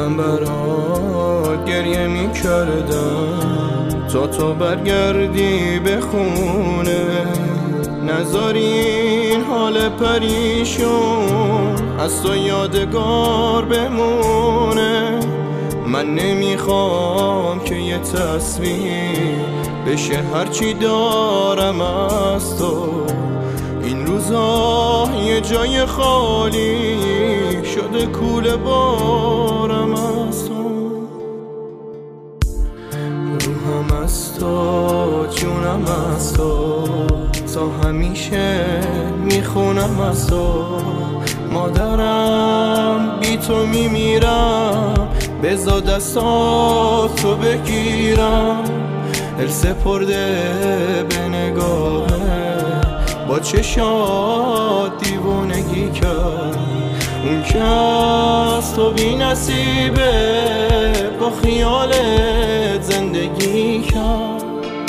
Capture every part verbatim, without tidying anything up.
من برات گریه می کردم تا تو برگردی به خونه، نذاری این حال پریشون از تو یادگار بمونه. من نمیخوام که یه تصویر بشه هرچی دارم از تو. این روزا یه جای خالی شده کوله بارم از تو. روحم از تو، جونم از تو، تا همیشه میخونم از تو. مادرم بی تو میمیرم، بذار دستاتو بگیرم. دل سپرده به نگاهه، با چشات دیوونگی کرد. اون که از تو بی نصیبه، با خیالت زندگی کرد.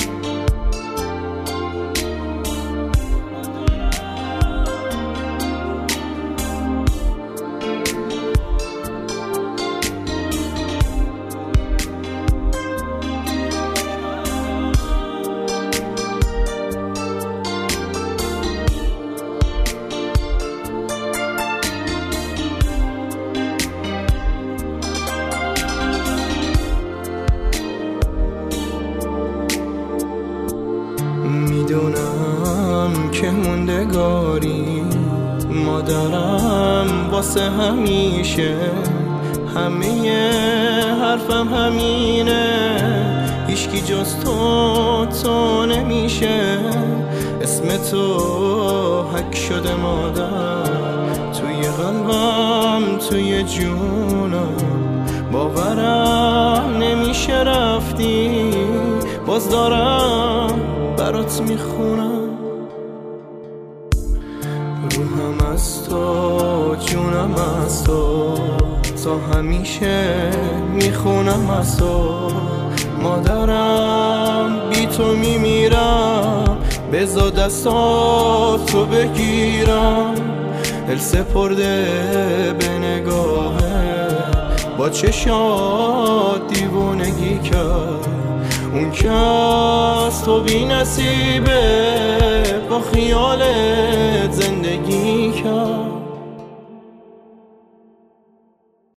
میدونم که موندگاری مادرم واسه همیشه. همه حرفم همینه، هیچکی جز تو تو نمیشه. اسم تو حک شده مادر، توی قلبم توی جونم. باورم نمیشه رفتی، باز دارم برات میخونم. روحم از تو، جونم از تو، تا همیشه میخونم از تو. مادرم بی تو میمیرم، بذار دستاتو بگیرم. دل سپرده به نگاهه، با چشات دیوونگی کرد. اون که از تو بی نصیبه، با خیالت زندگی